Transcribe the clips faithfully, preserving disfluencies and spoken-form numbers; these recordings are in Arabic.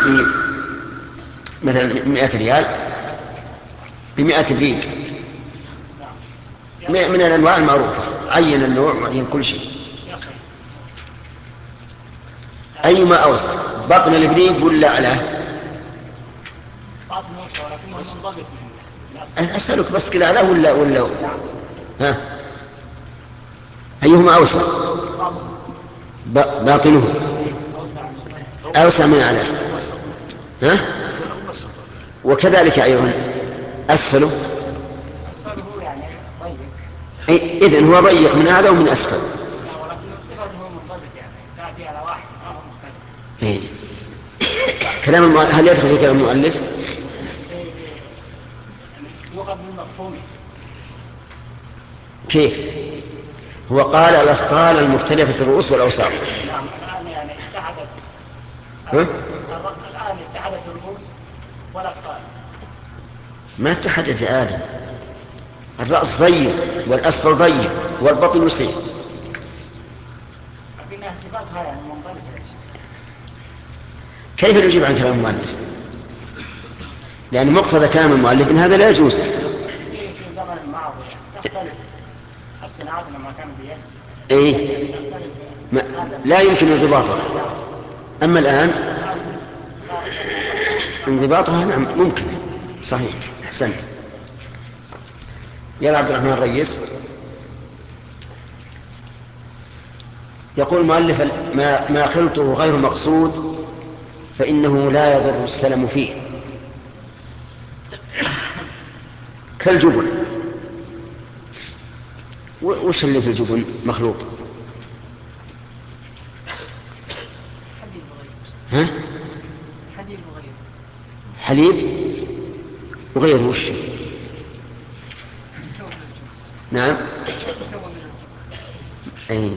مثلا مئة ريال بمئة بريق من الأنواع المعروفة، عين النوع وعين كل شيء. أيما أوسع، بطن الإبريق ولا أعلاه؟ أسألك بس كلا أعلاه ولا ولا ها؟ أيهما أوسع؟ باطنه أوسع من أعلاه، ها؟ وكذلك أيضا أسفله، إذن هو ضيق من أعلى ومن أسفل. إيه. كلام الم... هل يدخل في كلام المؤلف؟ كيف؟ هو قال الأسطال المختلفة الرؤوس والأوساط. نعم الآن يعني اتحدت ها؟ الآن اتحدت الرؤوس والأسطال. ما اتحدت يا آدم، الرأس ضيق والأسفل ضيق والبطن وسيع. لكنها صفاتها يعني منضبطة. كيف نجيب عن كلام المؤلف؟ لأن مقتضى كلام المؤلف إن هذا لا يجوز. في زمن الماضي تختلف الصناعات لما كان بيد. إيه؟ ما لا يمكن انضباطها. أما الآن انضباطها نعم ممكن. صحيح، أحسنت. يا عبد الرحمن الرئيس. يقول المؤلف ما, ما خلطه غير مقصود فإنه لا يضر السلم فيه، كالجبن. وش اللي في الجبن مخلوط؟ ها؟ حليب وغيره. وش؟ نعم. أي.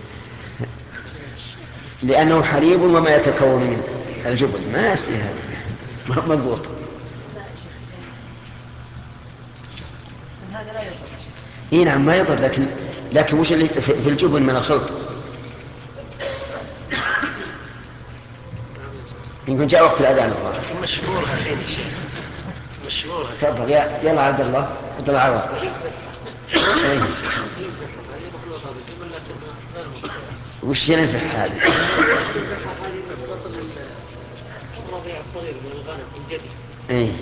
لأنه حليب وما يتكون منه الجبن، ما يصير هذا مضبوط. اي نعم ما يضر، لكن لكن وش اللي في الجبن من الخلط؟ يمكن جاء وقت الاذان الظاهر. مشهور الحين يا شيخ، مشهور. تفضل يا يلا عبد الله، عبد الله عوض. وش ينفع هذا؟ الرضيع الصغير من الغنم الجدي. اي.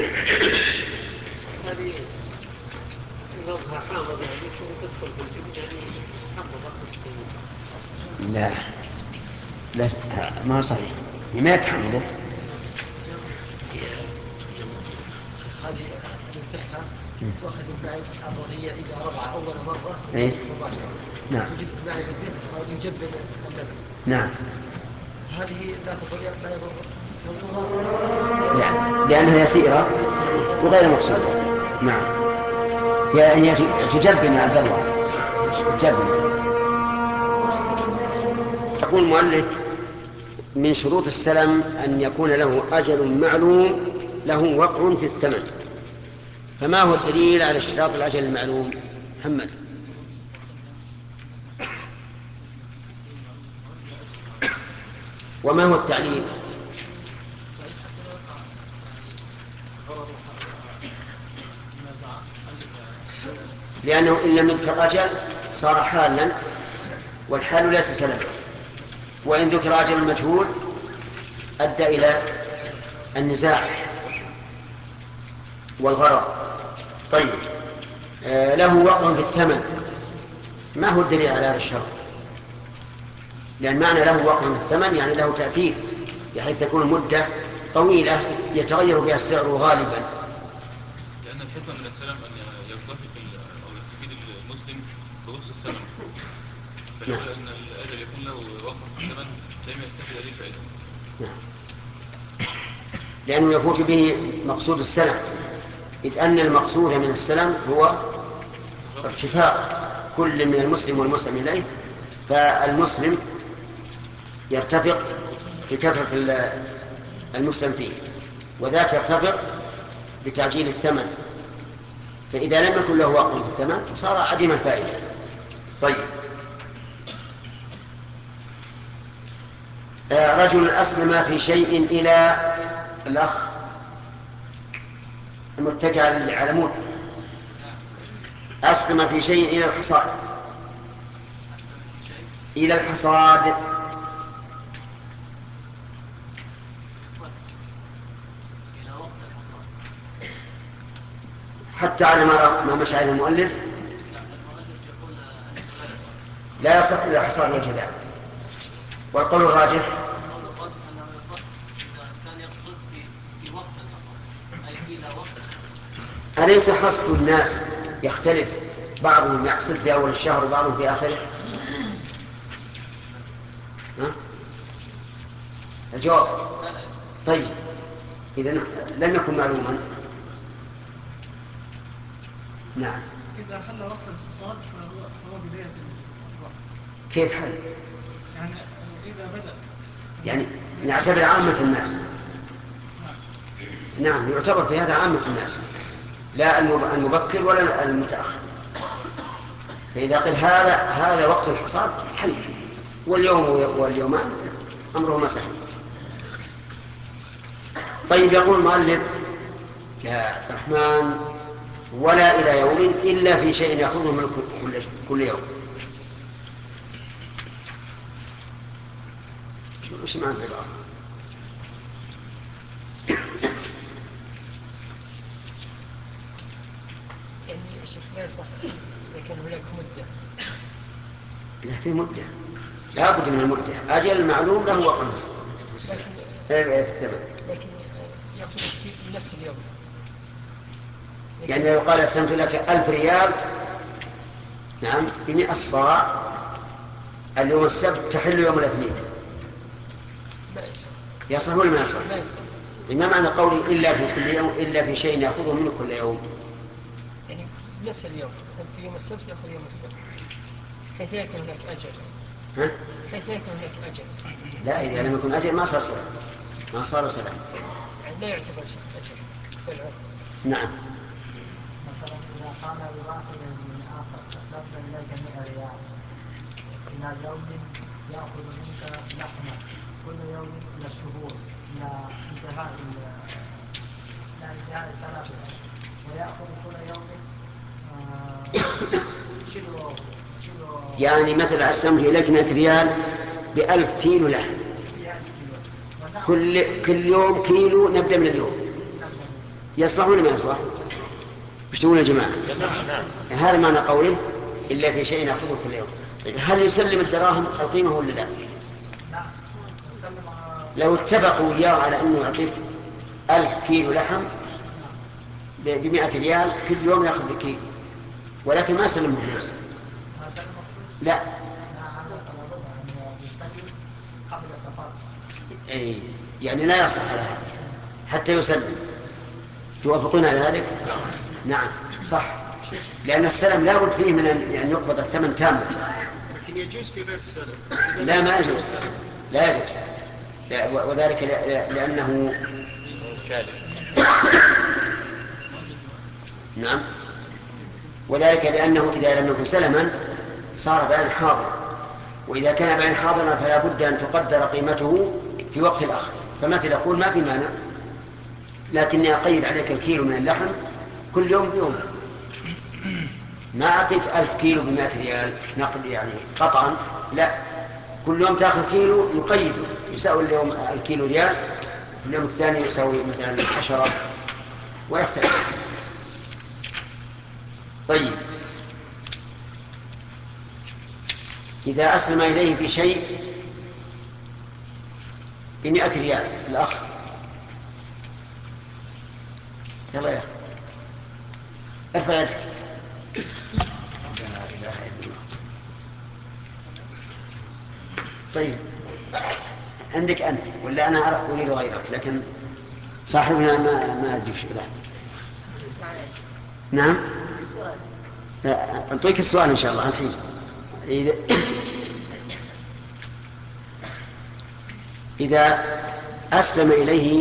هذه نظها حامض يعني تدخل في الجبن يعني حامضة. لا لا ما صحيح، ما يتحمله. هذه تنفعها تؤخذ من معدة الرضيع إذا رضع أول مرة إيه؟ مباشرة. نعم. توجد في معدته أو يجبن اللبن. نعم. هذه لا تضر لا يضر. لا، لأنها يسيرة وغير مقصودة. نعم. هي هي تجبن يا عبد الله، تجبن. يقول المؤلف من شروط السلم أن يكون له أجل معلوم له وقع في الثمن. فما هو الدليل على اشتراط الأجل المعلوم؟ محمد. وما هو التعليل؟ لأنه إن لم يذكر أجل صار حالا، والحال ليس سلما، وإن ذكر أجل مجهول أدى إلى النزاع والغرض. طيب آه له وقع في الثمن، ما هو الدليل على هذا الشرط؟ لأن معنى له وقع في الثمن يعني له تأثير، بحيث تكون المدة طويلة يتغير بها السعر غالبا. لأن الحكمة من السلام أن يرتفق أو يستفيد المسلم برخص الثمن، فلولا أن الأجل يكون له وقع في الثمن لم يستفيد هذه الفائدة. نعم. لأنه يفوت به مقصود السلم، إذ أن المقصود من السلم هو ارتفاق كل من المسلم والمسلم إليه، فالمسلم يرتفق بكثرة المسلم فيه، وذاك يرتفق بتعجيل الثمن، فإذا لم يكن له وقع في الثمن صار عديم الفائدة. طيب آه، رجل أسلم في شيء إلى الأخ المتكئ على مود، أسلم في شيء إلى الحصاد، إلى الحصاد حتى على ما ما مشى عليه المؤلف لا يصح إلى الحصاد والجذع. والقول الراجح أليس حصد الناس يختلف، بعضهم يحصد في أول الشهر وبعضهم في آخره؟ ها؟ الجواب طيب، إذن لم يكن معلوما. نعم. إذا حل وقت الحصاد فهو فهو بداية الوقت. كيف حل؟ يعني إذا بدأ يعني نعتبر عامة الناس. نعم، يعتبر في هذا عامة الناس، لا المبكر ولا المتأخر. فإذا قل هذا هذا وقت الحصاد حل، واليوم واليومان أمرهما سهل. طيب، يقول المؤلف يا عبد الرحمن: ولا إلى يوم إلا في شيء يأخذه من كل يوم. شو معنى العبارة؟ يعني الشيخ لا يصح لكن هناك مدة. لا، في مدة، لا بد من المدة. أجل المعلوم له وقت في الثمن. لكن يأخذ في نفس اليوم. يعني لو قال أسلمت لك ألف ريال، نعم، بمئة صاع، اليوم السبت تحل يوم الاثنين، يصح ولا ما يصح؟ ما معنى قولي إلا في كل يوم إلا في شيء يأخذه منه كل يوم؟ يعني نفس اليوم، في يوم السبت يأخذ يوم السبت، حيث يكون هناك أجل. ها؟ حيث يكون هناك أجل. لا، إذا لم يكن أجل ما صار سلام، ما صار سلام. يعني لا يعتبر شيء أجل بالعرف. نعم. مثلا إذا قال لواحد من آخر: أسلمت إليك مئة ريال، إلى يوم يأخذ منك لحمة كل يوم إلى الشهور، إلى انتهاء إلى انتهاء ثلاثة أشهر، ويأخذ كل يوم آه كيلو كيلو يعني مثلا أسلمت إليك مئة ريال بألف كيلو لحم، كل كل يوم كيلو، نبدأ من اليوم. يصلح ولا ما يصلح؟ ايش تقولون يا جماعة؟ هذا معنى قوله إلا في شيء نأخذه كل يوم. هل يسلم الدراهم القيمة ولا لا؟ لو اتفقوا وياه على أنه يعطيك ألف كيلو لحم بمئة ريال، كل يوم يأخذ بكيلو، ولكن ما سلمه فلوس. لا، أي يعني لا يصح على هذا حتى يسلم. توافقون على ذلك؟ نعم صح، لأن السلم لا بد فيه من أن يعني يقبض الثمن تاما. لكن يجوز في غير السلم؟ لا، ما يجوز، لا يجوز، لا، وذلك لأنه نعم، وذلك لأنه إذا لم يكن سلما صار بيان حاضرا، وإذا كان بيان حاضرا فلا بد أن تقدر قيمته في وقت الأخذ. فمثل يقول: ما في مانع، لكني أقيد عليك الكيلو من اللحم كل يوم بيوم، ما أعطيك ألف كيلو بمئة ريال نقد يعني قطعا، لا، كل يوم تأخذ كيلو يقيد، يساوي اليوم الكيلو ريال، اليوم الثاني يساوي مثلا عشرة، ويختلف. طيب، إذا أسلم إليه بشيء بمئة ريال الأخ، يلا يا أخي ارفع يدك. لا إله إلا الله. طيب، عندك أنت ولا أنا أريد غيرك؟ لكن صاحبنا ما ما أدري وش له. نعم، أعطيك السؤال إن شاء الله الحين. إذا إذا أسلم إليه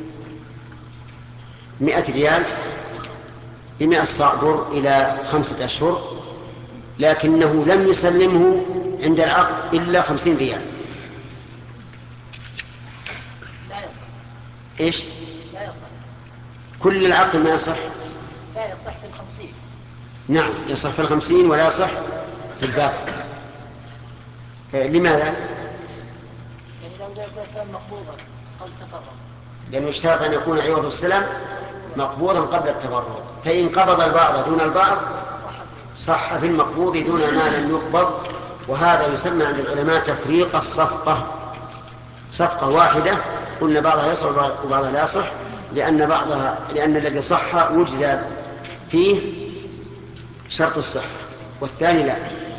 مئة ريال بمئة صاع بر إلى خمسة أشهر، لكنه لم يسلمه عند العقد إلا خمسين ريال، إيش؟ لا يصح. كل العقد ما يصح؟ لا يصح في الخمسين. نعم يصح في الخمسين ولا يصح في الباقي. لماذا؟ يعني لو كان مقبوضا قبل التفرغ. لأنه اشترط أن يكون عوض السلام مقبوضا قبل التفرغ، فإن قبض البعض دون البعض صح في المقبوض دون ما لم يقبض. وهذا يسمى عند العلماء تفريق الصفقة، صفقة واحدة قلنا بعضها يصح وبعضها لا يصح، لأن بعضها لأن الذي صح وجد فيه شرط الصحة والثاني لا.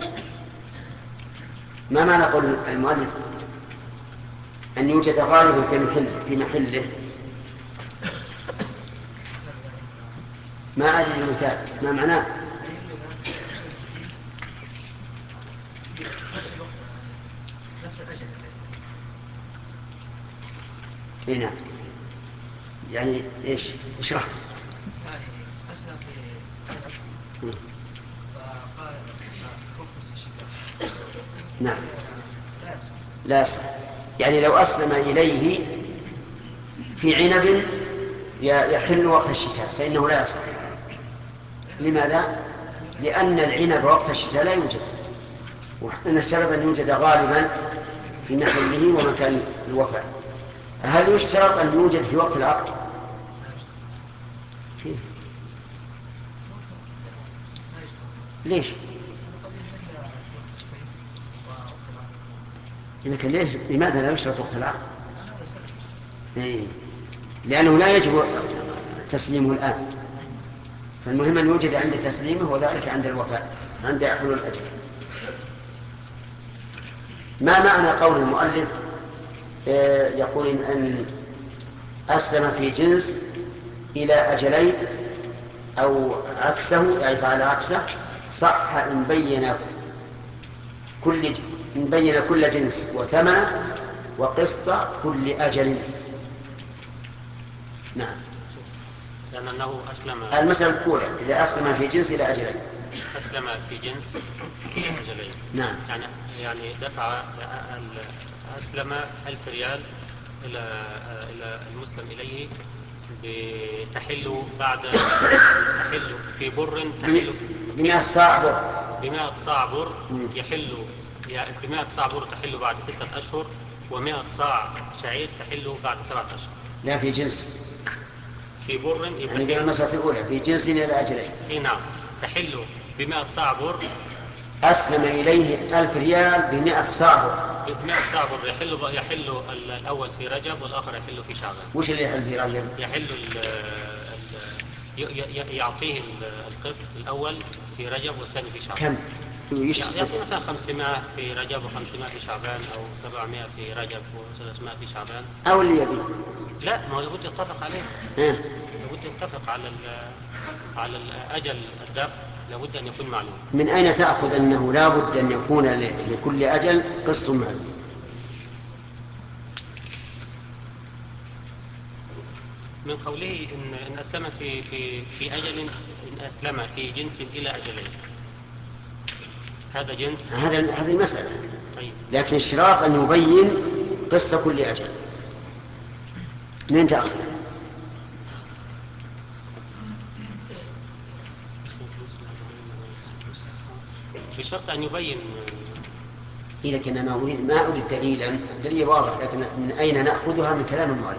ما معنى قول المؤلف أن يوجد غالبا في محل في محله؟ ما أدري المثال ما معناه. نفس الأجل. إيه نعم. يعني إيش اشرح. يعني أسلم في عنب فقال رخص الشتاء. نعم لا يصح. لا يصح. يعني لو أسلم إليه في عنب يحل وقت الشتاء فإنه لا يصح. لماذا؟ لأن العنب وقت الشتاء لا يوجد، ونشترط أن يوجد غالبا في محله ومكان الوفاء. هل يشترط أن يوجد في وقت العقد؟ فيه. ليش؟ إذا كان ليش لماذا لا يشترط وقت العقد؟ إيه؟ لأنه لا يجب تسليمه الآن، فالمهم أن يوجد عند تسليمه وذلك عند الوفاء عند حلول الأجل. ما معنى قول المؤلف آه يقول أن أسلم في جنس إلى أجلين أو عكسه، يعني فعل عكسه صح إن بين كل إن بين كل جنس وثمنه وقسط كل أجل. نعم. لأنه أسلم المسألة الأولى إذا أسلم في جنس إلى أجلين. أسلم في جنس إلى أجلين. نعم. يعني يعني دفع أسلم ألف ريال إلى إلى المسلم إليه بتحل بعد تحل في بر تحل بمئة صاع بر بمئة صاع بر يحل بمئة صاع بر تحل بعد ستة أشهر، ومئة صاع شعير تحل بعد سبعة أشهر. لا في جنس في بر يعني قلنا المسألة الأولى في جنس إلى أجلين. إيه نعم. تحل بمئة صاع بر أسلم إليه ألف ريال بمئة صاع بر. بمئة صاع بر يحل يحل الأول في رجب والآخر يحل في شعبان. وش اللي يحل في رجب؟ يحل ال ال يعطيه القسط الأول في رجب والثاني في شعبان. كم؟ يعطيه مثلا خمسمائة في رجب وخمسمائة في شعبان، أو سبعمائة في رجب وثلاثمائة في شعبان. أو اللي يبي. لا، ما هو لابد يتفق عليه. إيه؟ لابد يتفق على على الأجل الدفع، لابد أن يكون معلوم. من أين تأخذ أنه لا بد أن يكون لكل أجل قسط معلوم؟ من قوله إن إن أسلم في في في أجل، إن أسلم في جنس إلى أجلين، هذا جنس. هذا هذه المسألة. طيب. لكن الشراط أن يبين قسط كل أجل. من تأخذ؟ بشرط أن يبين. إيه لكن أنا أريد ما أريد دليلا، الدليل واضح، لكن من أين نأخذها؟ من كلام المؤلف.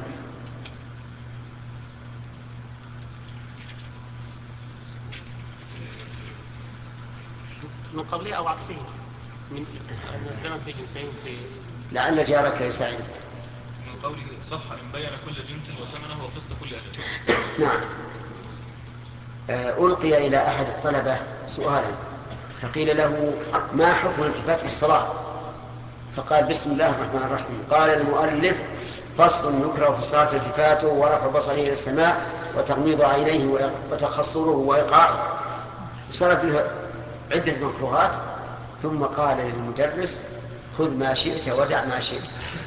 من قبله أو عكسه، من أن أسلم في جنسين في. لعل جارك يساعد. من قوله صح إن بين كل جنس وثمنه وقسط كل أجل. نعم. ألقي إلى أحد الطلبة سؤالا فقيل له ما حكم الالتفات في الصلاة؟ فقال بسم الله الرحمن الرحيم. قال المؤلف فصل يكره في الصلاة التفاته ورفع بصره إلى السماء وتغميض عينيه وتخصره وإيقاعه، وصارت له عدة مكروهات، ثم قال للمدرس خذ ما شئت ودع ما شئت.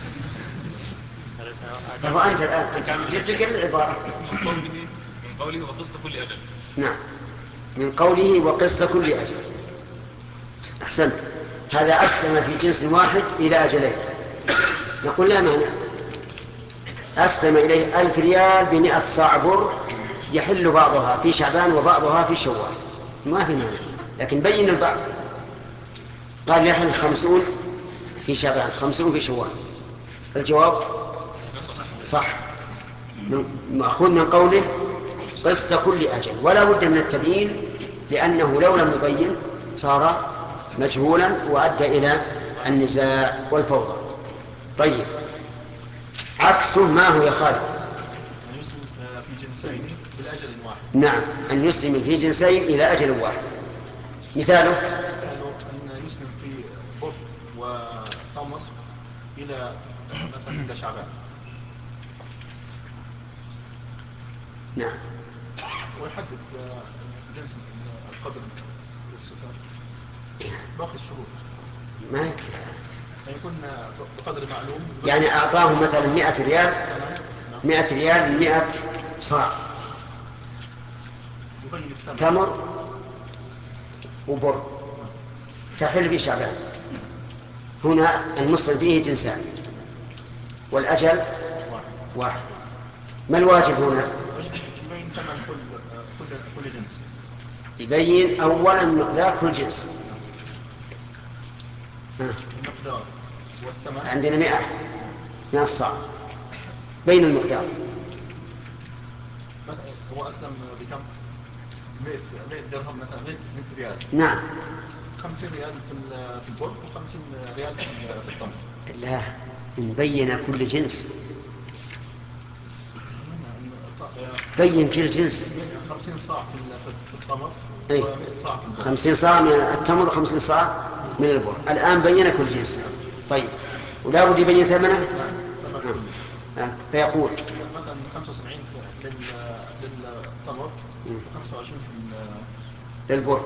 فهو أنت الآن أنت جبت العبارة من قوله وقسط كل أجل. نعم، من قوله وقسط كل أجل. أحسنت. هذا أسلم في جنس واحد إلى أجلين، نقول لا مانع. أسلم إليه ألف ريال بمئة صاع بر يحل بعضها في شعبان وبعضها في شوال، ما في مانع، لكن بين البعض. قال يحل خمسون في شعبان خمسون في شوال. الجواب صح، مأخوذ من قوله قسط كل أجل، ولا بد من التبيين، لأنه لو لم يبين صار مجهولا وأدى إلى النزاع والفوضى. طيب، عكسه ما هو يا خالد؟ أن يسلم في جنسين بالأجل واحد. نعم، أن يسلم في جنسين إلى أجل واحد. مثاله مثاله أن يسلم في بر وتمر إلى مثلا إلى شعبان. نعم، ويحدد جنس القدر والصفات باقي الشروط. ما يكفي، يكون بقدر معلوم. يعني أعطاهم مثلا مئة ريال، مئة ريال مئة صاع يبين الثمن. تمر وبر تحل في شعبان. هنا المسلم فيه جنسان والأجل واحد. ما الواجب هنا؟ يبين ثمن كل كل كل جنس. يبين أولا مقدار كل جنس. المقدار والثمن. عندنا مئة من الصاع، بين المقدار. هو أسلم بكم؟ مئة درهم مثلا، مئة ريال. نعم. خمسين ريال في في البر وخمسين ريال في التمر. لا، نبين كل جنس، بين كل جنس. خمسين صاع في التمر أي. ومئة صاع في البر. خمسين صاع من التمر وخمسين صاع من البر. الآن بين كل جنس. طيب، ولا بد يبين ثمنه؟ نعم. فيقول مثلا خمسة وسبعين للتمر وخمسة وعشرين في للبر.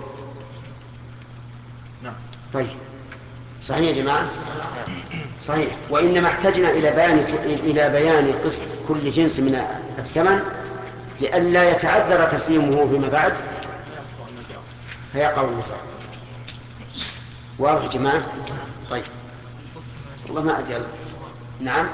نعم. طيب، صحيح يا جماعة؟ صحيح. وإنما احتجنا إلى بيان إلى بيان قسط كل جنس من الثمن لئلا يتعذر تسليمه فيما بعد فيقع النزاع. واضح يا جماعة؟ طيب، والله ما أدري. نعم،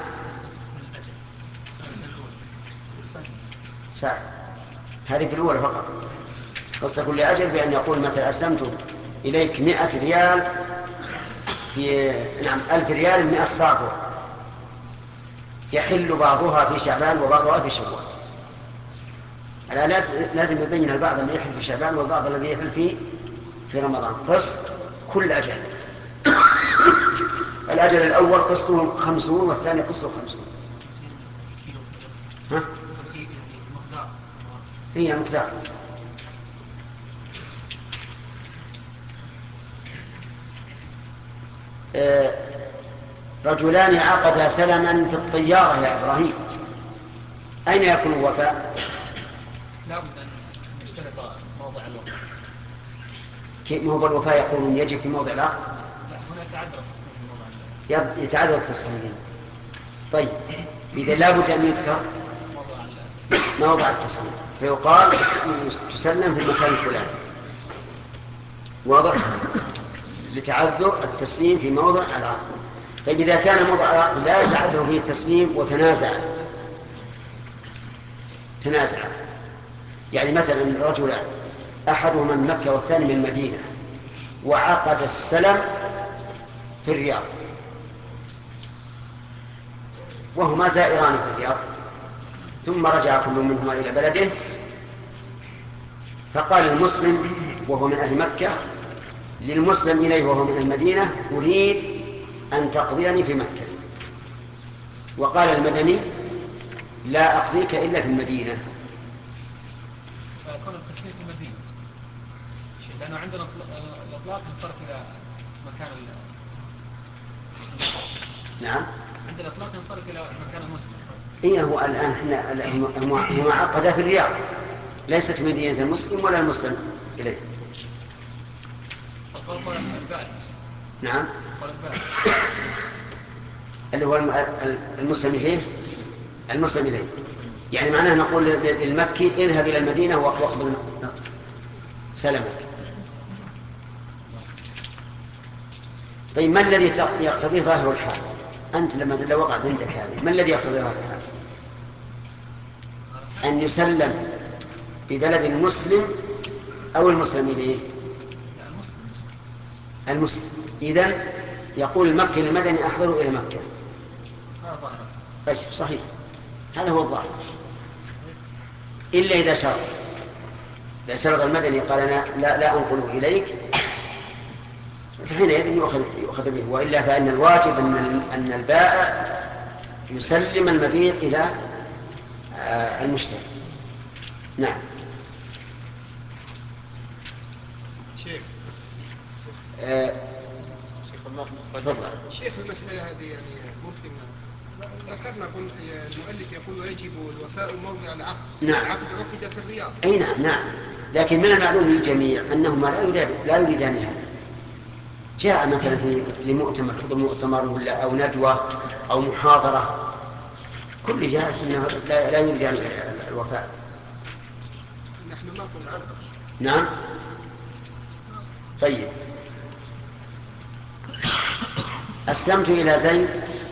ساعة. هذه في الأولى فقط. قسط كل أجل بأن يقول مثلا أسلمت إليك مئة ريال في نعم ألف ريال مئة صاع بر يحل بعضها في شعبان وبعضها في شوال. الآن لازم يبين البعض الذي يحل في شعبان والبعض الذي يحل في في رمضان. قسط كل أجل. الأجل الأول قسطه خمسون والثاني قسطه خمسون. ها؟ هي مقدار. آه رجلان عقدا سلما في الطيارة يا إبراهيم، أين يكون الوفاء؟ لا بد أن يشترط موضع الوقت. كيف هو الوفاء يقول يجب في موضع العقد؟ لا، هنا يتعذر التصريح في موضع الوقت. يتعذر التصريح. طيب، إذا لا بد أن يذكر موضع التسليم فيقال تسلم في المكان الفلاني. واضح؟ لتعذر التسليم في موضع العقد. طيب، إذا كان موضع العقد لا يتعذر فيه التسليم وتنازع تنازع يعني مثلا رجلان أحدهما من مكة والثاني من المدينة وعقد السلم في الرياض وهما زائران في الرياض، ثم رجع كل منهما إلى بلده، فقال المسلم وهو من أهل مكة للمسلم إليه وهو من المدينة أريد أن تقضيني في مكة، وقال المدني لا أقضيك إلا في المدينة. فيكون التسليم في المدينة، لأنه عندنا الإطلاق ينصرف إلى مكان ال... نعم، عندنا الإطلاق ينصرف إلى مكان المسلم. إيه، هو الآن احنا هما عقدا في الرياض، ليست مدينة المسلم ولا المسلم إليه. القول البائع. نعم، القول البائع اللي هو المسلم إليه، المسلم إليه يعني معناه نقول للمكي اذهب إلى المدينة واقبض سلمك. طيب، ما الذي يقتضي ظاهر الحال؟ أنت لما لو وقعت عندك هذه ما الذي يقتضي ظاهر الحال؟ أن يسلم ببلد المسلم أو المسلم إليه؟ المسلم. المسلم. إذن يقول المكي المدني أحضروا إلى مكة. طيب صحيح، هذا هو الظاهر، إلا إذا شرط. إذا شرط المدني قال أنا لا, لا أنقله إليك، فحينئذ يؤخذ, يؤخذ به، وإلا فإن الواجب أن, أن البائع يسلم المبيع إلى آه المشتري. نعم. شيخ آه شيخ الله تفضل. شيخ المسألة هذه يعني ممكن ذكرنا قلنا المؤلف يقول يجب الوفاء موضع العقد. نعم. العقد عقد في الرياض. أي نعم نعم، لكن من المعلوم للجميع أنهما لا يريد لا يريدان هذا. جاء مثلا في لمؤتمر حضور مؤتمر ولا أو ندوة أو محاضرة، كل جاء أنه لا, لا يريدان الوفاء. نحن ما كنا. نعم. طيب، أسلمت إلى زيد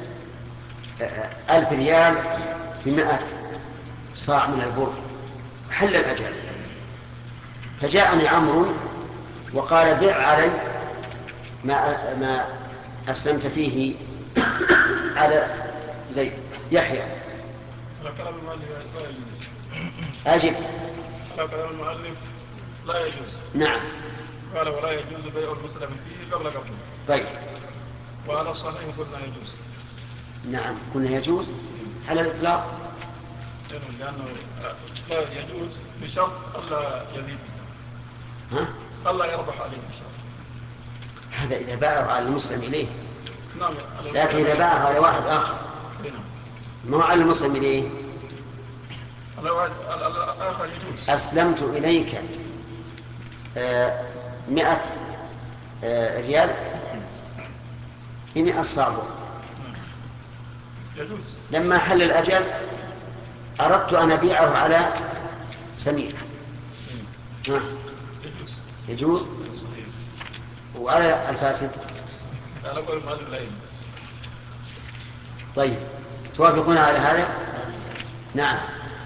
ألف ريال بمائة صاع من البر، حل الأجل، فجاءني عمرو وقال بع علي ما, ما أسلمت فيه على زيد. يحيى على كلام المؤلف لا يجوز. أجب. على كلام المؤلف لا يجوز. نعم. قال ولا يجوز بيع المسلم فيه قبل قبله. طيب. وعلى الصحيح قلنا يجوز. نعم قلنا يجوز على الإطلاق، لأنه لا يجوز بشرط ألا يزيد، ها؟ ألا يربح عليه بشرط. هذا إذا باعه على المسلم إليه. نعم. لكن إذا باعه على واحد آخر ما هو على المسلم إليه. على واحد الآخر يجوز. أسلمت إليك آه مئة آه ريال بمئة صاع يجوز. لما حل الأجل أردت أن أبيعه على سمير. ها؟ يجوز. يجوز. وعلى الفاسد على قول المؤلف لا يجوز. طيب، توافقون على هذا؟ نعم.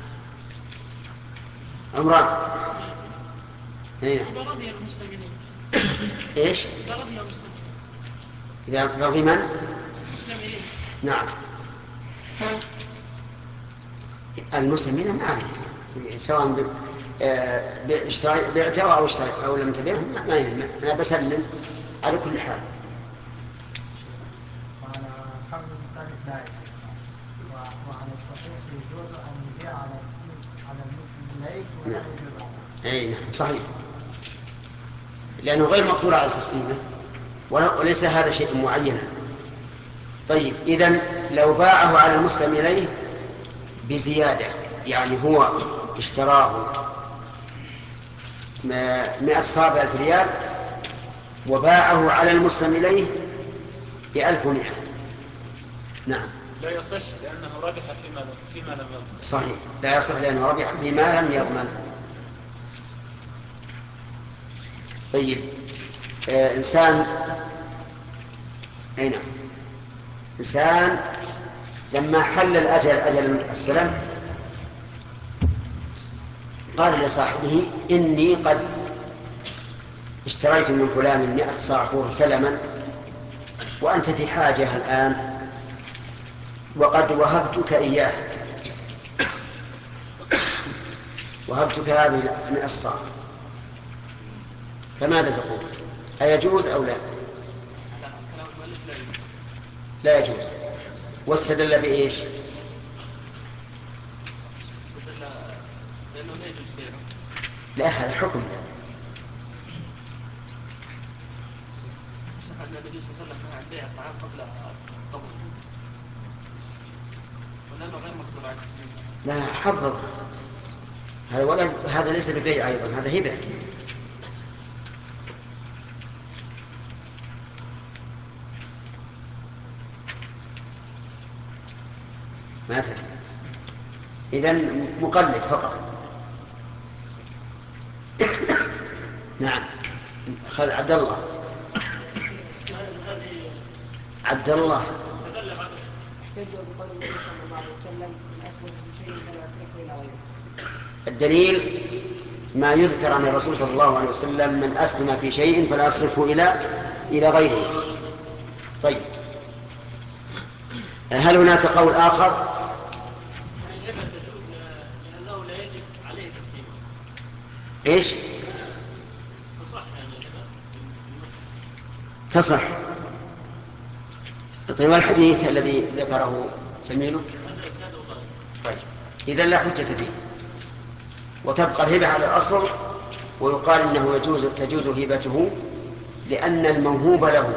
عمران. إيه؟ إذا رضي المسلم إليه. إيش؟ إذا رضي المسلم إذا رضي من؟ مسلم إليه. نعم. المسلمين ما عليه، سواء ب... آه... باشتري... بعته أو اشتري أو لم تبيعه ما يهم، أنا بسلم على كل حال. وعلى فرض الإنسان لا يجوز، وعلى الصحيح يجوز أن يبيع على المسلم على المسلم إليه ولا نعم. يجوز عليه. أي نعم صحيح، لأنه غير مقدور على تسليمه وليس هذا شيء معين. طيب، إذن لو باعه على المسلم إليه بزيادة، يعني هو اشتراه مئة صاع بألف ريال وباعه على المسلم إليه بألف ومئة. نعم. لا يصح لأنه ربح فيما فيما لم يضمن. صحيح، لا يصح لأنه ربح بما لم يضمن. طيب، آه إنسان أي نعم إنسان لما حل الأجل أجل السلام قال لصاحبه إني قد اشتريت من فلان مئة صاع بر سلما وأنت في حاجة الآن وقد وهبتك إياه، وهبتك هذه مئة صاع، فماذا تقول؟ أيجوز أو لا؟ لا يجوز. واستدل بإيش؟ استدل لأنه لا يجوز بيعه. لا، هذا حكم. شيخ أن النبي صلى الله عليه وسلم نهى عن بيع الطعام قبل قبل ولأنه غير مقدور على تسليمه. لا، حفظ هذا ولا هذا ليس ببيع أيضا، هذا هبة. ما تدري، إذن مقلد فقط. نعم. خل عبد الله. عبد الله. استدل بعض احتجوا بقول النبي صلى الله عليه وسلم من أسلم في شيء فلا يصرفه إلى غيره. الدليل ما يذكر عن الرسول صلى الله عليه وسلم: من أسلم في شيء فلا يصرفه إلى إلى غيره. طيب، هل هناك قول آخر؟ الهبة تجوز لأنه لا يجب عليه تسليمه. إيش؟ تصح يعني الهبة بالمسلم. تصح. طيب، والحديث الذي ذكره سمينه؟ هذا إسناده ضعيف. طيب، إذن لا حجة فيه، وتبقى الهبة على الأصل، ويقال إنه يجوز تجوز هبته لأن الموهوب له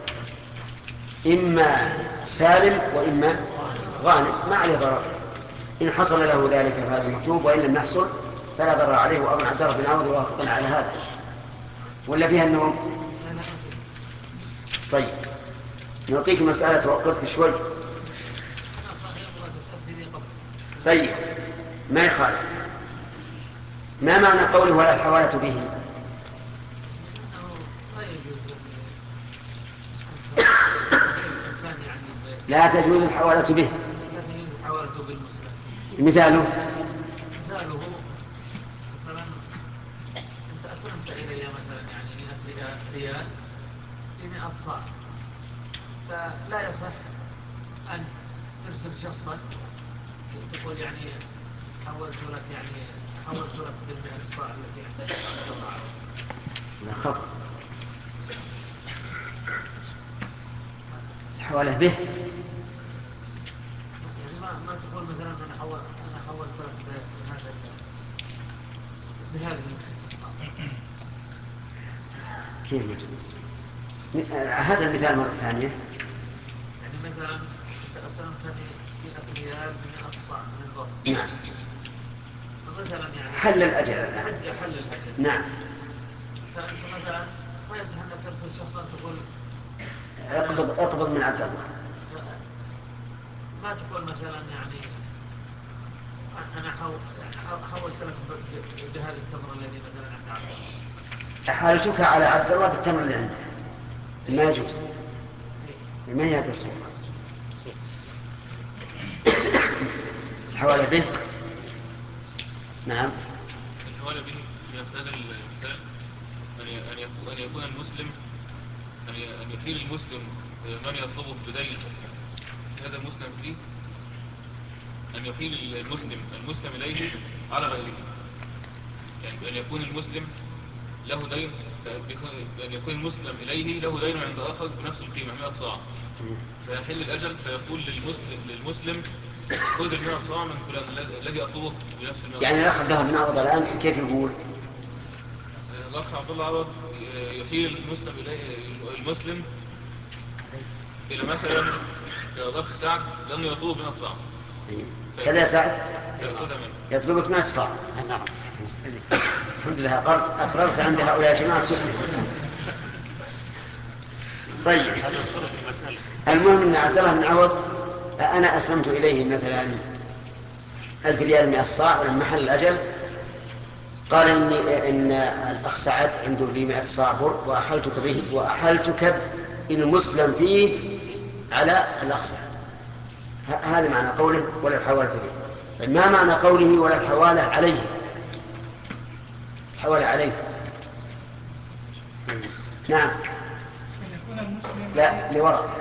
إما سالم وإما غانم، ما عليه ضرر. إن حصل له ذلك فهذا مطلوب، وإن لم يحصل فلا ضرر عليه. وأظن عبد الله بن عوض وافقنا على هذا، ولا فيها النوم؟ طيب، نعطيك مسألة توقفك شوي. طيب، ما يخالف. ما معنى قوله ولا الحوالة به؟ لا تجوز الحوالة به. مثاله؟ مثاله مثلا انت اسلمت الي مثلا يعني مئة ريال بمئة صاع، فلا يصح ان ترسل شخصا تقول يعني حولت لك يعني حولت لك بالمئة صاع التي عندك. لا، خطأ. الحوالة به يعني ما ما تقول مثلا انا حول انا حولت لك بهذا بهذه الصاع. كيف؟ هذا المثال مرة ثانية. يعني مثلا انت اسلمتني مئة ريال بمئة صاع من البر. نعم. فمثلا يعني حل الأجل الآن. حل الأجل. نعم. فأنت مثلا ما يصح أنك ترسل شخصا تقول اقبض اقبض من عبد الله. ما تقول مثلا يعني أنا حولت لك بهذا التمر الذي مثلا عند عبد الله. أحالتك على عبد الله بالتمر اللي عنده، ما يجوز. ما هي هذه الصورة؟ الحوالة به. نعم. الحوالة به في هذا المثال أن يكون المسلم أن يحيل المسلم من يطلبه بدين هذا المسلم فيه، أن يحيل المسلم المسلم إليه على غيره. يعني أن يكون المسلم له دين، أن يكون المسلم إليه له دين عند آخر بنفس القيمة مئة صاع، فيحل الأجل فيقول للمسلم للمسلم خذ المئة صاع من فلان الذي أطلبه بنفس المئة. يعني الأخ عبد الله بن عوض الآن كيف يقول؟ الأخ عبد الله عوض يحيل المسلم إليه المسلم إلى مثلا الأخ سعد لأنه يطلبه بمئة صاع. كذا يا سعد؟ فيأخذها منه. يطلبك مئة صاع. نعم. الحمد لله أقررت أقررت عند هؤلاء الجماعة كلهم. طيب، المهم أن عبد الله بن عوض أنا أسلمت إليه مثلا ألف ريال مئة صاع، ولما حل الأجل قال إني إن الأخ سعد عنده لي مئة صاع بر وأحلتك به وأحلتك المسلم فيه على الأخ سعد. هذا معنى قوله ولا الحوالة به. ما معنى قوله ولا الحوالة عليه؟ الحوالة عليه. نعم. لا، لوراء.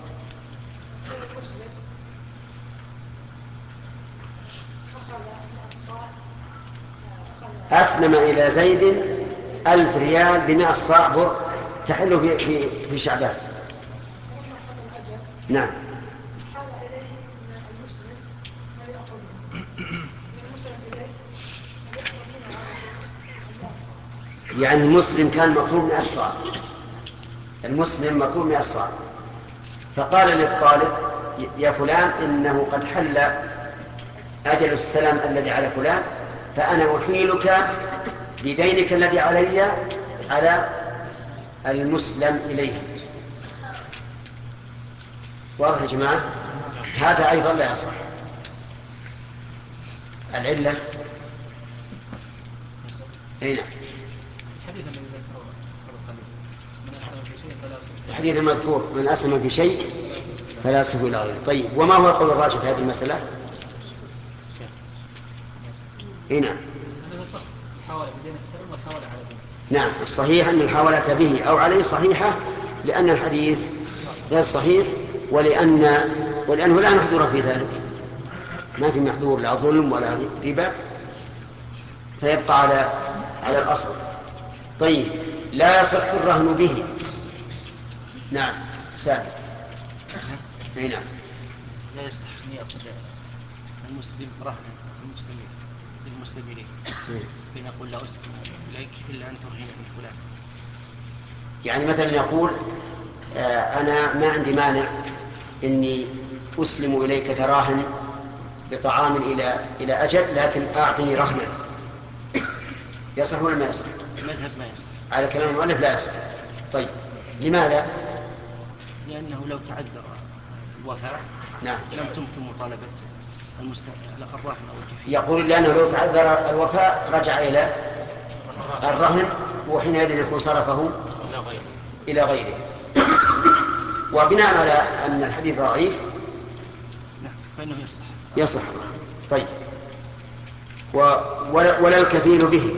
أسلم إلى زيد ألف ريال بمئة صاع بر تحل في في في شعبان. نعم. يعني المسلم كان مطلوب مئة صاع، المسلم مطلوب مئة صاع، فقال للطالب يا فلان إنه قد حل أجل السلام الذي على فلان، فأنا أحيلك بدينك الذي علي على المسلم إليه. واضح يا جماعة؟ هذا أيضا لا يصح. العلة هنا الحديث المذكور من أسلم في شيء فلا يصرف إلى غيره. طيب، وما هو القول الراجح في هذه المسألة؟ إيه نعم. نعم، الصحيح أن الحوالة به أو عليه صحيحة، لأن الحديث غير صحيح، ولأن ولأنه لا محذور في ذلك، ما في محذور لا ظلم ولا ربا، فيبقى على على الأصل. طيب، لا يصح الرهن به. نعم سالم. اي نعم. لا يصح ان ياخذ المسلم رهنا المسلمين للمسلمين، فنقول لا اسلم اليك الا ان ترهنني فلان. يعني مثلا يقول آه انا ما عندي مانع اني اسلم اليك دراهم بطعام الى الى اجل، لكن اعطني رهنا. يصح ولا ما يصح؟ المذهب ما يصح. على كلام المؤلف لا يصح. طيب، لماذا؟ لأنه لو تعذر الوفاء نعم لم تمكن مطالبة المست... الراهن أو الكفيل. يقول لأنه لو تعذر الوفاء رجع إلى الرهن، وحينئذ يكون صرفه إلى غيره. وبناء على أن الحديث ضعيف نعم فإنه يصح. يصح. طيب، و... ولا... ولا الكفيل به.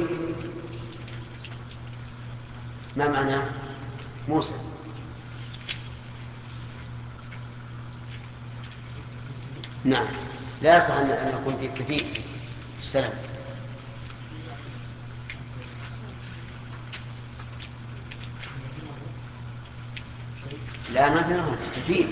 ما معناه موسى؟ نعم، لا يصح أن يكون في كفيل السلام. لا ما في كفيل.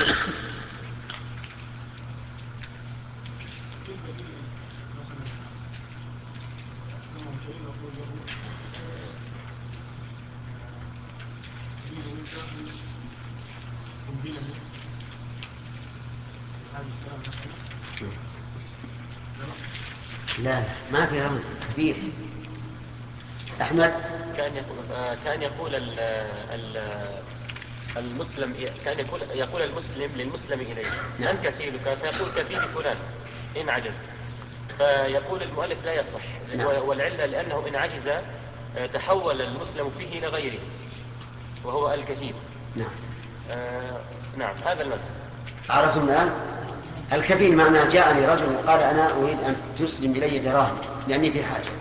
لا لا ما في رهن كبير. أحمد كان يقول كان يقول ال ال المسلم كان يقول يقول المسلم للمسلم إليه من كفيلك، فيقول كفيل فلان إن عجز، فيقول المؤلف لا يصح. نعم. والعلة لأنه إن عجز تحول المسلم فيه إلى غيره وهو الكفيل. نعم. آه نعم هذا المذهب. عرفتم الآن؟ الكفيل معناه جاءني رجل وقال أنا أريد أن تسلم إلي دراهم لأني في حاجة.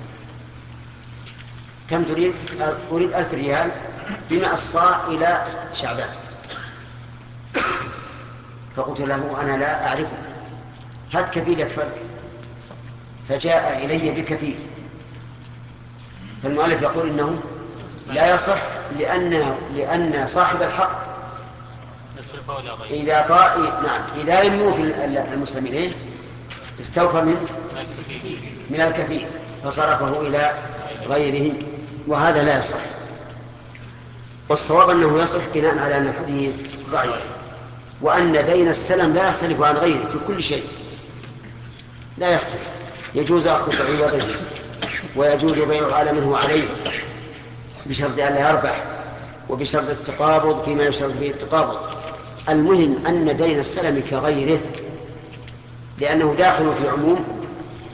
كم تريد؟ أريد ألف ريال بما الصاع إلى شعبان. فقلت له أنا لا أعرفه، هات كفيل يكفلك. فجاء إلي بكفيل. فالمؤلف يقول إنه لا يصح، لأن لأن صاحب الحق إذا طا... نعم إذا لم يوفي المسلم إليه استوفى من من الكفيل فصرفه إلى غيره، وهذا لا يصح. والصواب أنه يصح بناء على أن الحديث ضعيف، وأن دين السلم لا يختلف عن غيره في كل شيء، لا يختلف. يجوز أخذ عوضه ويجوز بيع على من هو عليه بشرط أن لا يربح، وبشرط التقابض فيما يشترط فيه التقابض. المهم أن دين السلم كغيره، لأنه داخل في عموم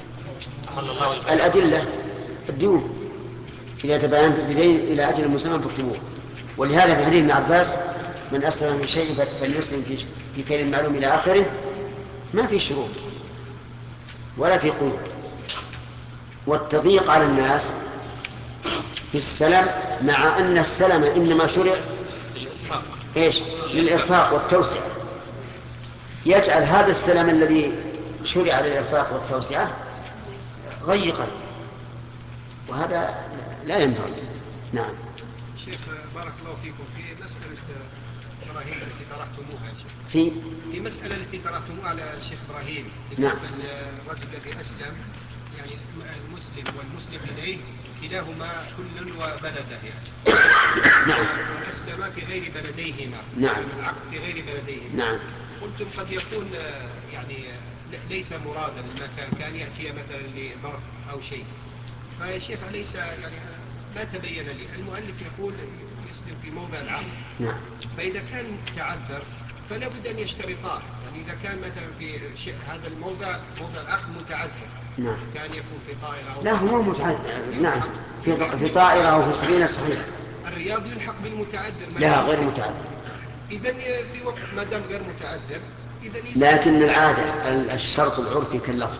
الأدلة الديون. إذا تباينت بدين إلى أجل مسمى فاكتبوه. ولهذا في حديث ابن عباس من أسلم من شيء فليسلم في في كيل معلوم إلى آخره، ما في شروط ولا في قيود. والتضييق على الناس في السلم، مع أن السلم إنما شرع إيش؟ للإرفاق والتوسعة، يجعل هذا السلم الذي شرع للإرفاق والتوسعة ضيقا، وهذا لا ينبغي. نعم. شيخ بارك الله فيكم، في مسألة إبراهيم التي طرحتموها في في مسألة التي طرحتموها على الشيخ إبراهيم نعم. بالنسبة للرجل الذي أسلم، يعني المسلم والمسلم إليه كلاهما كل وبلده، يعني نعم. وأسلم في غير بلديهما. نعم. العقد في غير بلديهما. نعم. قلتم قد يكون يعني ليس مرادا المكان، كان يأتي مثلا لظرف أو شيء. فيا شيخ أليس يعني ما تبين لي المؤلف يقول يسلم في موضع العقد. نعم. فإذا كان تعذر فلا بد أن يشترطاه، يعني إذا كان مثلا في هذا الموضع موضع العقد متعذر. نعم. كان يكون في طائرة أو لا هو مو متعذر. نعم في في طائرة أو في سفينة صحيح. الرياض يلحق بالمتعذر. لا غير متعذر. إذا في وقت ما دام غير متعذر إذا لكن العادة الشرط العرفي كاللفظ،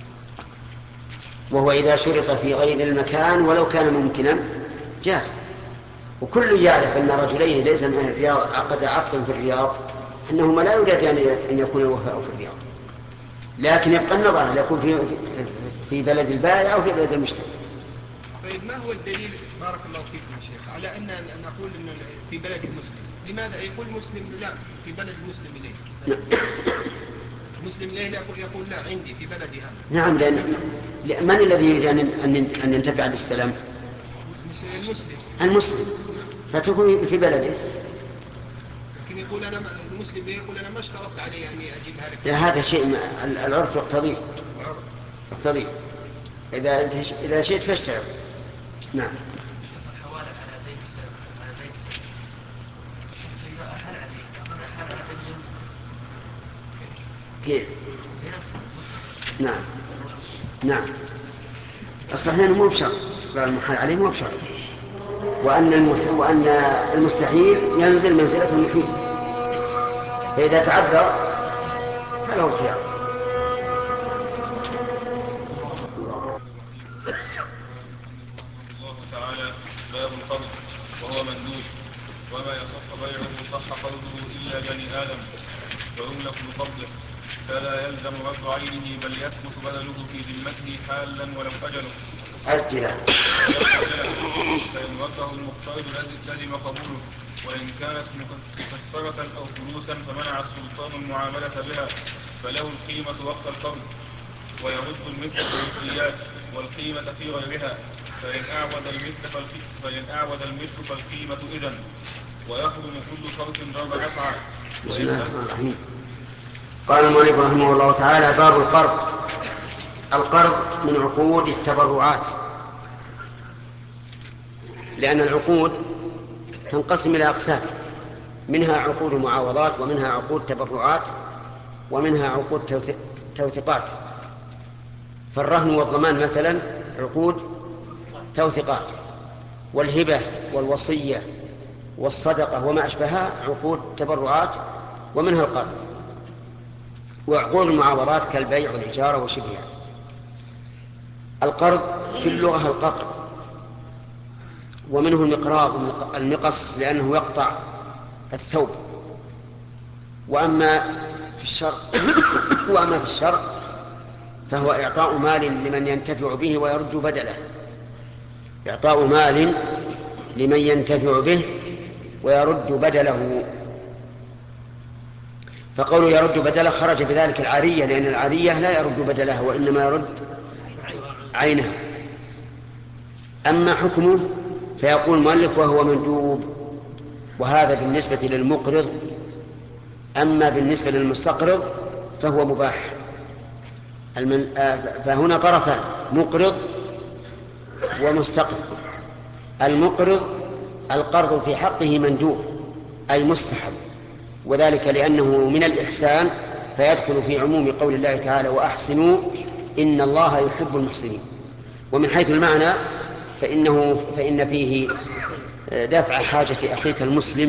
وهو إذا شرط في غير المكان ولو كان ممكنا جاز. وكل يعرف أن رجلين ليس من أهل الرياض عقد عقدا في الرياض أنهما لا يريد أن يكون الوفاء في الرياض، لكن يبقى النظر هل يكون في في بلد البائع أو في بلد المشتري. طيب ما هو الدليل بارك الله فيكم يا شيخ على أن نقول أن في بلد المسلم؟ لماذا يقول مسلم لا في بلد مسلم إليه؟ مسلم إليه يقول لا عندي في بلدي هذا. نعم، لأن من الذي يريد أن أن ينتفع بالسلام؟ المسلم. المسلم، فتكون في بلده. لكن يقول أنا المسلم يقول أنا ما اشترطت عليه أني أجيبها لك. هذا شيء العرف يقتضيه. يقتضيه. إذا إذا شئت فاشترط. نعم. الحوالة على بين السلام على بين السلام. إذا أحل عليه أما أحل على بين المسلم. كيف؟ نعم. نعم. الصحيح مو بشرط، استقرار المحال عليه مو بشرط، وأن المح... وأن المستحيل ينزل منزلة المحيل، فإذا تعذر فله الخيار. الله تعالى باب القرض وهو مندوب، وما يصح بيعه صح قرضه إلا بني آدم ويملك بقبضه، فلا يلزم رد عينه بل يثبت بدله في ذمته حالا ولو أجله أجله فإن رده المقترض لزم قبوله، وإن كانت مكسرة أو فلوسا فمنع السلطان المعاملة بها فله القيمة وقت القرض، ويرد المثل في المثليات والقيمة في غيرها، فإن أعوض المثل فإن أعوض المثل فالقيمة إذن، ويحرم كل شرط ضرب نفعا. بسم الله الرحمن الرحيم. قال المؤلف رحمه الله تعالى: باب القرض. القرض من عقود التبرعات، لأن العقود تنقسم إلى أقسام، منها عقود معاوضات، ومنها عقود تبرعات، ومنها عقود توثيقات. فالرهن والضمان مثلا عقود توثيقات، والهبة والوصية والصدقة وما أشبهها عقود تبرعات، ومنها القرض. وعقود المعاوضات كالبيع والإجارة وشبهها. القرض في اللغة القطع، ومنه المقراض المقص لأنه يقطع الثوب. وأما في الشرع وأما في الشرع فهو إعطاء مال لمن ينتفع به ويرد بدله. إعطاء مال لمن ينتفع به ويرد بدله. فقوله يرد بدله خرج بذلك العارية، لأن العارية لا يرد بدلها وإنما يرد عينها. أما حكمه فيقول المؤلف وهو مندوب، وهذا بالنسبة للمقرض. أما بالنسبة للمستقرض فهو مباح. فهنا طرفان: مقرض ومستقرض. المقرض القرض في حقه مندوب أي مستحب، وذلك لأنه من الإحسان، فيدخل في عموم قول الله تعالى: وأحسنوا إن الله يحب المحسنين. ومن حيث المعنى فإنه فإن فيه دفع حاجة أخيك المسلم،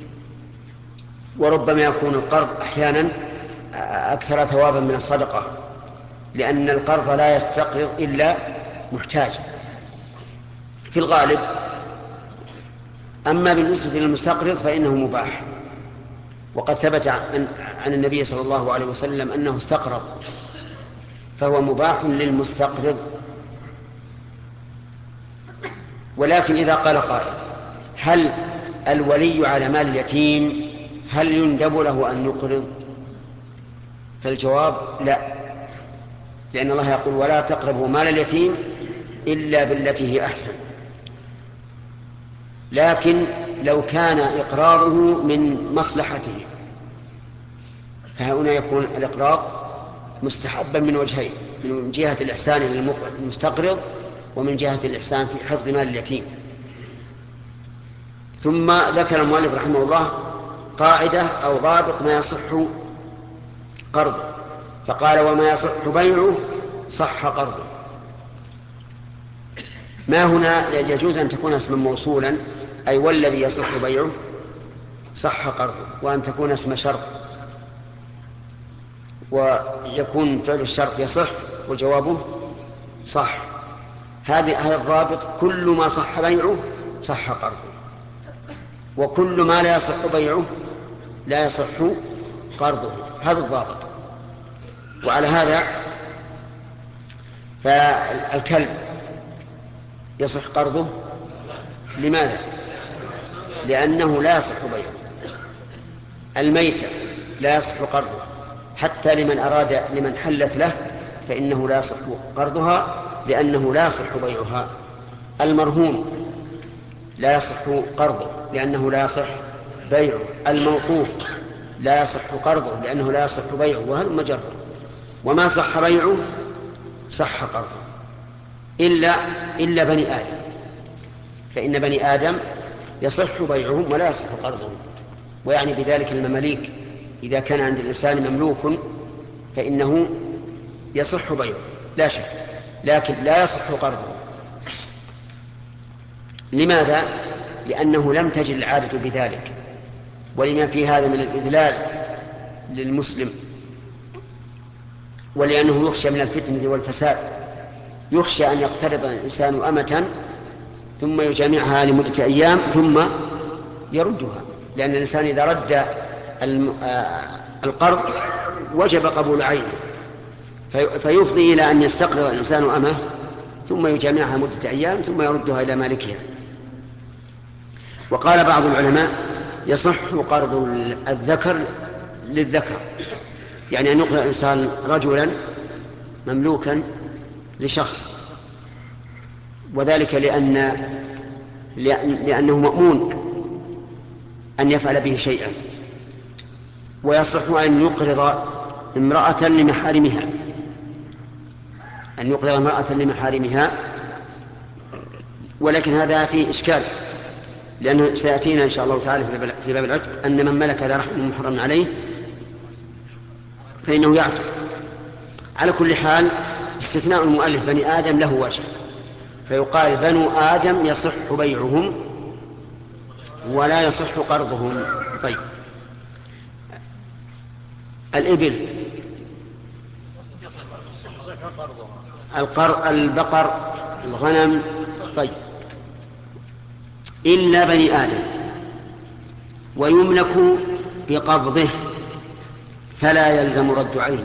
وربما يكون القرض أحيانا أكثر ثوابا من الصدقة، لأن القرض لا يستقرض إلا محتاج في الغالب. أما بالنسبة للمستقرض فإنه مباح، وقد ثبت عن النبي صلى الله عليه وسلم أنه استقرض، فهو مباح للمستقرض. ولكن إذا قال قائل: هل الولي على مال اليتيم هل يندب له أن يقرض؟ فالجواب لا، لأن الله يقول: ولا تقربوا مال اليتيم إلا بالتي هي أحسن. لكن لو كان إقراضه من مصلحته فهنا يكون الإقراض مستحبا من وجهين: من جهة الإحسان للمستقرض، ومن جهة الإحسان في حفظ مال اليتيم. ثم ذكر المؤلف رحمه الله قاعدة أو ضابط ما يصح قرضه، فقال: وما يصح بيعه صح قرضه. ما هنا يجوز أن تكون اسما موصولا، أي والذي يصح بيعه، صح قرضه، وأن تكون اسم شرط ويكون فعل الشرط يصح وجوابه صح. هذا هذا الضابط: كل ما صح بيعه صح قرضه، وكل ما لا يصح بيعه لا يصح قرضه. هذا الضابط. وعلى هذا فالكلب يصح قرضه. لماذا؟ لأنه لا يصح بيعه. الميتة لا يصح قرضها، حتى لمن أراد لمن حلت له فإنه لا يصح قرضها لأنه لا يصح بيعها. المرهون لا يصح قرضه لأنه لا يصح بيعه. الموقوف لا يصح قرضه لأنه لا يصح بيعه، وهل مجرد. وما صح بيعه صح قرضه إلا إلا بني آدم، فإن بني آدم يصح بيعهم ولا يصح قرضهم. ويعني بذلك المماليك، إذا كان عند الإنسان مملوك فإنه يصح بيعه لا شك، لكن لا يصح قرضه. لماذا؟ لأنه لم تجد العادة بذلك، ولما في هذا من الإذلال للمسلم، ولأنه يخشى من الفتنة والفساد. يخشى أن يقترض الإنسان أمة ثم يجامعها لمدة أيام ثم يردها، لأن الإنسان إذا رد القرض وجب قبول عينه، فيفضي إلى أن يستقرض الإنسان أمه ثم يجامعها مدة أيام ثم يردها إلى مالكها. وقال بعض العلماء: يصح قرض الذكر للذكر، يعني أن يقرض الإنسان رجلا مملوكا لشخص، وذلك لأن لأنه مأمون أن يفعل به شيئا. ويصح أن يقرض امرأة لمحارمها أن يقرض امرأة لمحارمها ولكن هذا فيه إشكال، لأنه سيأتينا إن شاء الله تعالى في باب العتق أن من ملك ذا رحم محرم عليه فإنه يعتق. على كل حال استثناء المؤلف بني آدم له وجه، فيقال بنو آدم يصح بيعهم ولا يصح قرضهم. طيب، الإبل، القر... البقر، الغنم، طيب، إلا بني آدم، ويملك بقبضه فلا يلزم رد عينه.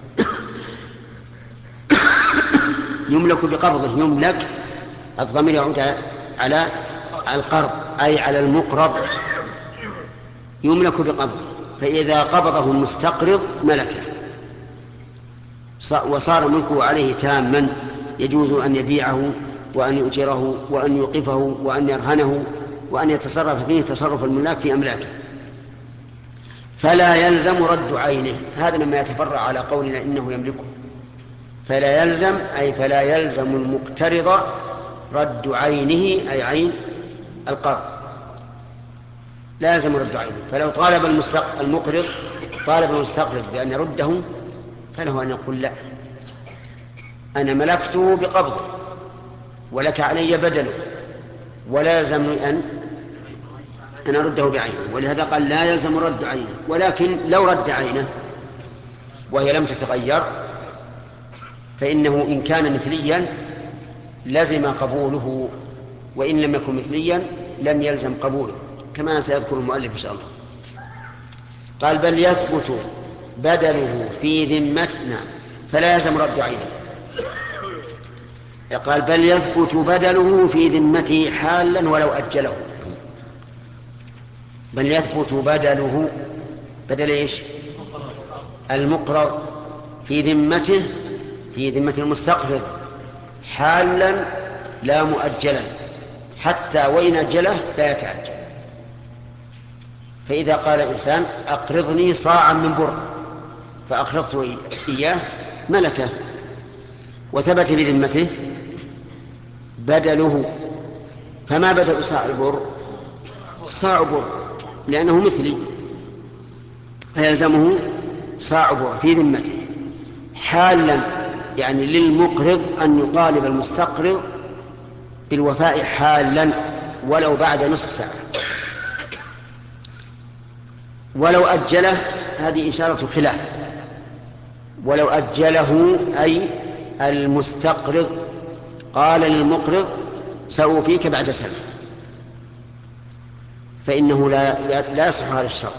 يملك بقبضه، يملك الضمير يعود على القرض أي على المقرض. يملك بقبضه، فإذا قبضه المستقرض ملكه وصار ملكه عليه تاما، يجوز أن يبيعه وأن يؤجره وأن يوقفه وأن يرهنه وأن يتصرف فيه تصرف الملاك في أملاكه. فلا يلزم رد عينه، هذا مما يتفرع على قولنا إنه يملكه. فلا يلزم أي فلا يلزم المقترض رد عينه أي عين القرض، لا يلزم رد عينه. فلو طالب المقرض طالب المستقرض بأن يرده فله أن يقول: لا، أنا ملكته بقبضه ولك علي بدله ولا يلزمني أن أن أرده بعينه. ولهذا قال لا يلزم رد عينه. ولكن لو رد عينه وهي لم تتغير فإنه إن كان مثليا لزم قبوله، وإن لم يكن مثليا لم يلزم قبوله، كما سيذكر المؤلف إن شاء الله. قال: بل يثبت بدله في ذمتنا فلا يلزم رد عينه. قال: بل يثبت بدله في ذمته حالا ولو أجله. بل يثبت بدله، بدل إيش؟ المقرض في ذمته، في ذمة المستقرض حالا لا مؤجلا، حتى وإن أجله لا يتعجل. فإذا قال الإنسان: أقرضني صاعا من بر، فأقرضته إياه ملكه، وثبت في ذمته بدله. فما بدل صاع البر؟ صاع بر، لأنه مثلي، فيلزمه صاع بر في ذمته حالا، يعني للمقرض أن يطالب المستقرض بالوفاء حالا ولو بعد نصف ساعة. ولو أجله هذه إشارة خلاف. ولو أجله أي المستقرض قال للمقرض سأوفيك بعد سنة، فإنه لا, لا, لا يصح هذا الشرط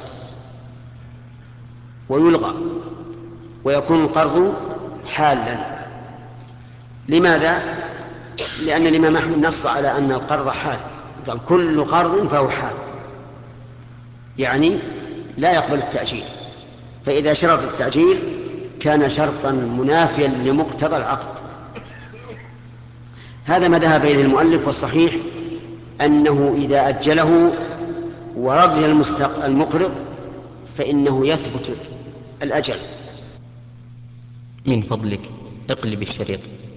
ويلغى ويكون القرض حالا. لماذا؟ لأن الإمام أحمد نص على أن القرض حال، قال كل قرض فهو حال، يعني لا يقبل التأجيل. فإذا شرط التأجيل كان شرطا منافيا لمقتضى العقد. هذا ما ذهب إليه المؤلف، والصحيح أنه إذا أجله ورضي المقرض فإنه يثبت الأجل. من فضلك اقلب الشريط.